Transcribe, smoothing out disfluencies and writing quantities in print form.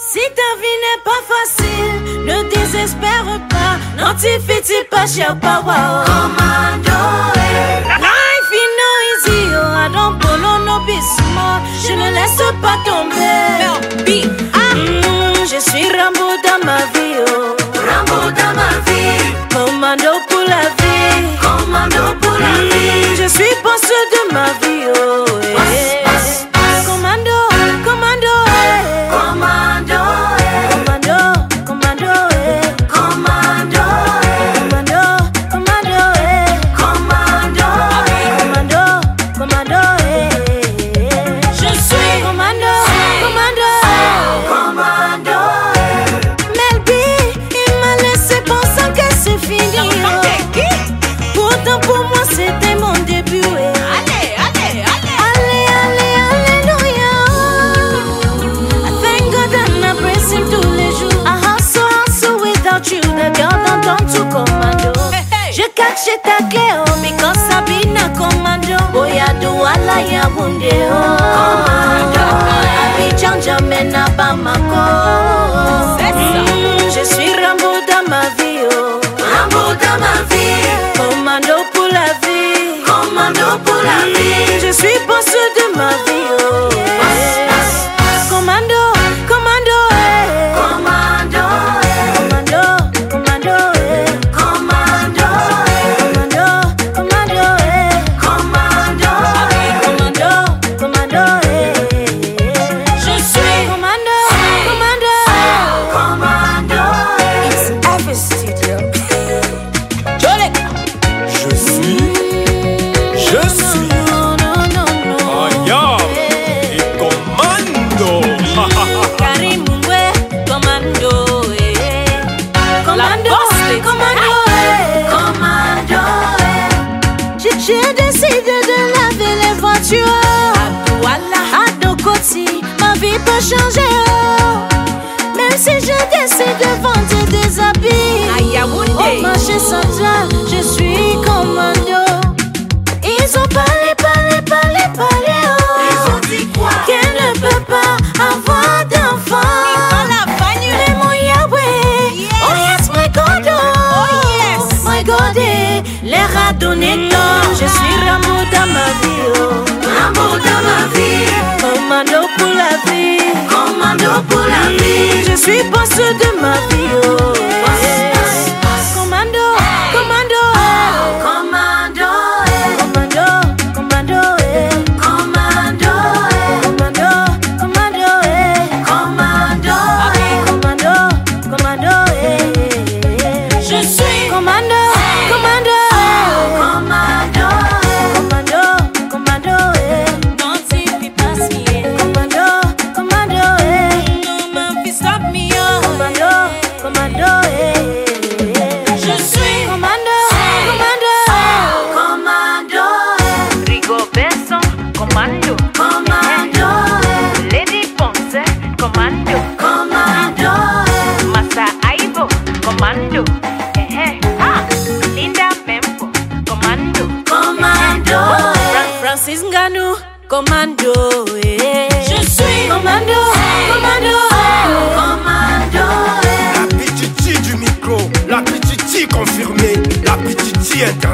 Si ta vie n'est pas facile, ne désespère pas. Non, tu fais pas cher power. Commando, life is no easy, oh, I don't follow no be small. Je ne laisse pas tomber. Je suis Rambo dans ma vie, oh. Rambo dans ma vie. Commando pour la vie. Commando pour la vie. Je suis boss de ma vie, oh. Commando, commando, commando, commando, commando, commando, commando, commando, commando, commando, je suis commando, commando, commando. Melby, il m'a laissé pensant que c'est fini. Pourtant pour moi c'était mon début. You, the girl don't to commando. Je cache ta clé, oh, because Sabina commando. Boya douala ya bunde, oh. Commando. Abidjan, Jamena, Bamako. Je suis Rambo dans ma vie, oh. Rambo dans ma vie. Commando pour la vie. Commando pour la vie. Je suis boss de ma vie, oh. Commando, commando, commando. J'ai décidé de laver les voitures. À nos côtés, ma vie peut changer. Même si je décide de vendre des habits. Au marché central, je suis commando. Ils ont parlé. Ils ont dit quoi? Qu'elle ne peut pas avoir d'enfant. Mais mon Yahweh, oh yes, my God, oh yes, my God, l'air a donné temps. Je suis Rambo dans ma vie, oh. Rambo dans ma vie. Commando pour la vie. Commando pour la vie. Je suis boss de ma vie, oh. Commando, commando, commando, commando, commando, commando, commando, commando, commando, commando, commando, je suis commando, commando. Francis Ngannou, commando, je suis commando, commando, commando. La petite du micro, la petite confirmée, la petite internationale.